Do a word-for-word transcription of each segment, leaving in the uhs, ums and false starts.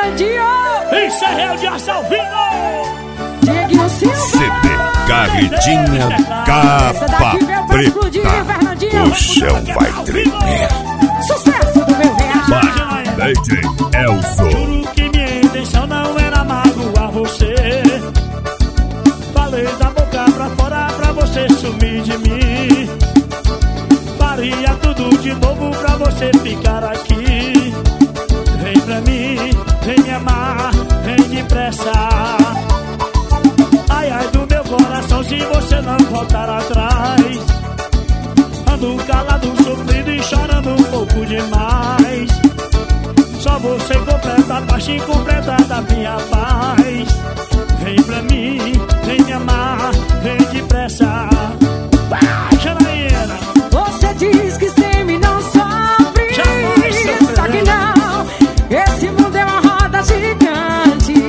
Fernandinho! Isso é Real de Aço ao vivo! Dieguinho Silva! C D Carretinha Capa Preta. O chão vai tremer. Sucesso do meu real! Vai, D J Elzo. Juro que minha intenção não era magoar você. Falei da boca pra fora pra você sumir de mim. Faria tudo de novo pra você ficar aqui. Vem pra mim, vem me amar, vem depressa. Ai, ai do meu coração se você não voltar atrás. Ando calado, sofrido e chorando um pouco demais. Só você completa a parte incompleta da minha paz. Vem pra mim, vem me amar, vem depressa. Vai, Janaína! Você diz que sem mim não sofre, só que não. Esse mundo é uma roda gigante.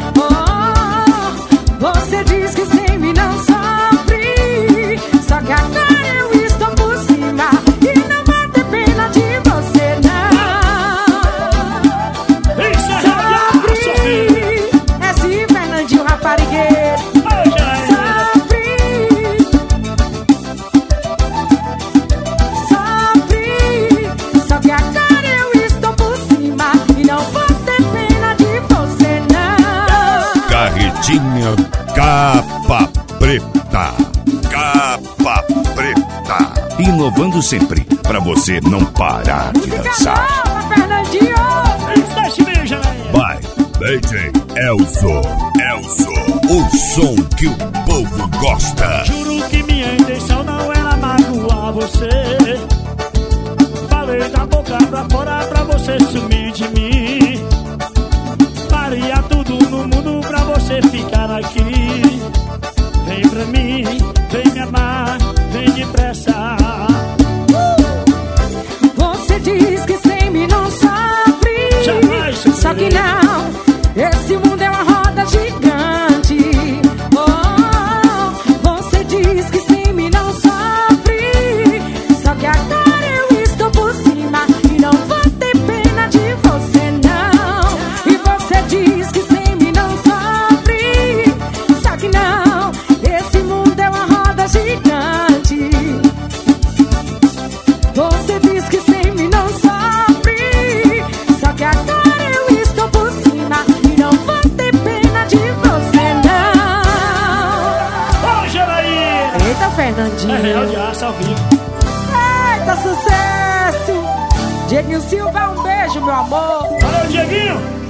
Oh, você diz que sem mim não sofre, só que agora eu estou por cima e não vai ter pena de você não. Isso é Sofre, esse Fernandinho raparigueiro. Sofre, sofre, só que agora eu estou por cima e não vou ter pena de você não. Carretinha Capa Preta. Capa Preta. Inovando sempre pra você não parar de dançar. Calma, Fernandinho! Deixa eu ver, Janaína! Vai, D J Elzo. Elzo. O som que o povo gosta. Juro que minha intenção não era magoar você. Falei da boca pra fora pra você sumir de mim. Faria tudo no mundo pra você ficar aqui. Vem pra mim, vem me amar, vem depressa. Você diz que sem mim não sofre, Jamais sofrerei. só que não. Esse mundo é uma roda gigante. Oh, você diz que sem mim não sofre, só que agora eu estou por cima e não vou ter pena de você não. E você diz que sem mim não sofre, só que não. Esse mundo é uma roda gigante. Você diz que sem mim não sofre, só que agora eu estou por cima e não vou ter pena de você não. Ô, Janaína! Eita, Fernandinho! É Real de Aço ao vivo. Eita, sucesso! Dieguinho Silva, um beijo, meu amor! Valeu, Dieguinho!